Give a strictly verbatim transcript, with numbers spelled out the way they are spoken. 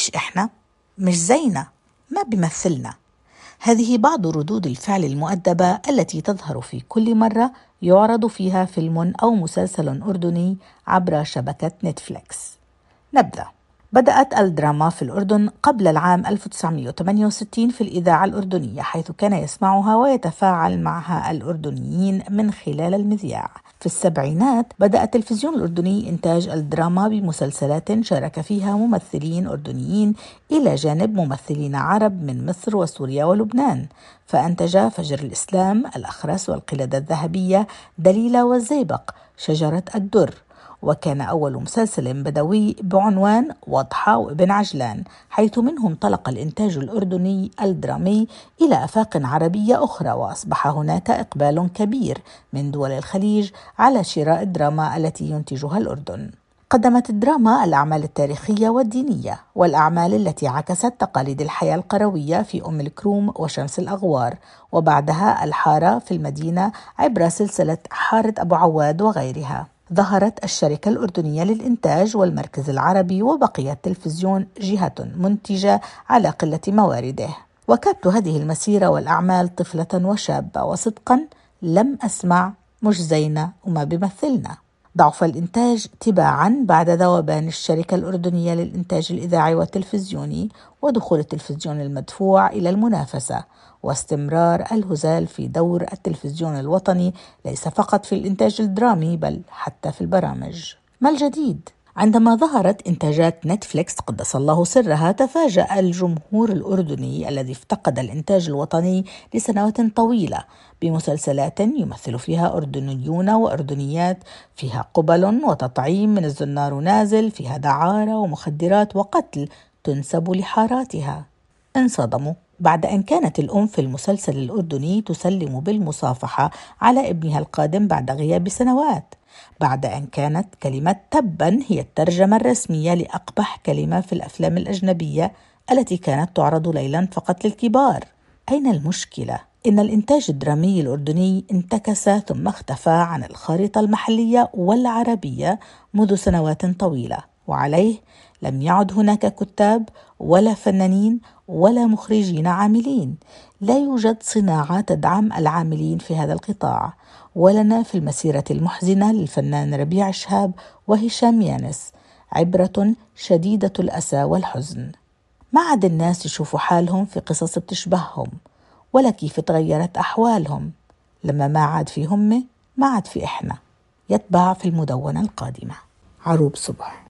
مش إحنا، مش زينا، ما بيمثلنا. هذه بعض ردود الفعل المؤدبة التي تظهر في كل مرة يعرض فيها فيلم أو مسلسل أردني عبر شبكة نتفليكس. نبدأ. بدأت الدراما في الأردن قبل العام ألف وتسعمائة وثمانية وستين في الإذاعة الأردنية، حيث كان يسمعها ويتفاعل معها الأردنيين من خلال المذياع. في السبعينات بدأ التلفزيون الأردني إنتاج الدراما بمسلسلات شارك فيها ممثلين أردنيين إلى جانب ممثلين عرب من مصر وسوريا ولبنان، فأنتج فجر الإسلام، الأخرس والقلادة الذهبية، دليلة والزيبق، شجرة الدر. وكان أول مسلسل بدوي بعنوان وضحى وابن عجلان، حيث منه انطلق الإنتاج الأردني الدرامي إلى آفاق عربية أخرى، وأصبح هناك إقبال كبير من دول الخليج على شراء الدراما التي ينتجها الأردن. قدمت الدراما الأعمال التاريخية والدينية والأعمال التي عكست تقاليد الحياة القروية في أم الكروم وشمس الأغوار، وبعدها الحارة في المدينة عبر سلسلة حارة أبو عواد وغيرها. ظهرت الشركة الأردنية للإنتاج والمركز العربي، وبقي التلفزيون جهة منتجة على قلة موارده. وكبت هذه المسيرة والأعمال طفلة وشابة، وصدقا لم أسمع مش زينا وما بمثلنا. ضعف الإنتاج تباعا بعد ذوبان الشركة الأردنية للإنتاج الإذاعي والتلفزيوني، ودخول التلفزيون المدفوع إلى المنافسة، واستمرار الهزال في دور التلفزيون الوطني ليس فقط في الإنتاج الدرامي بل حتى في البرامج. ما الجديد؟ عندما ظهرت إنتاجات نتفليكس قدس الله سرها، تفاجأ الجمهور الأردني الذي افتقد الإنتاج الوطني لسنوات طويلة بمسلسلات يمثل فيها أردنيون وأردنيات، فيها قبل وتطعيم من الزنار نازل، فيها دعارة ومخدرات وقتل تنسب لحاراتها. انصدموا بعد أن كانت الأم في المسلسل الأردني تسلم بالمصافحة على ابنها القادم بعد غياب سنوات، بعد أن كانت كلمة تبا هي الترجمة الرسمية لأقبح كلمة في الأفلام الأجنبية التي كانت تعرض ليلا فقط للكبار. أين المشكلة؟ إن الإنتاج الدرامي الأردني انتكس ثم اختفى عن الخارطة المحلية والعربية منذ سنوات طويلة، وعليه لم يعد هناك كتاب ولا فنانين ولا مخرجين عاملين. لا يوجد صناعة تدعم العاملين في هذا القطاع. ولنا في المسيرة المحزنة للفنان ربيع شهاب وهشام يانس عبرة شديدة الأسى والحزن. ما عاد الناس يشوفوا حالهم في قصص بتشبههم، ولا كيف تغيرت أحوالهم. لما ما عاد في هم، ما عاد في إحنا. يتبع في المدونة القادمة. عروب صبح.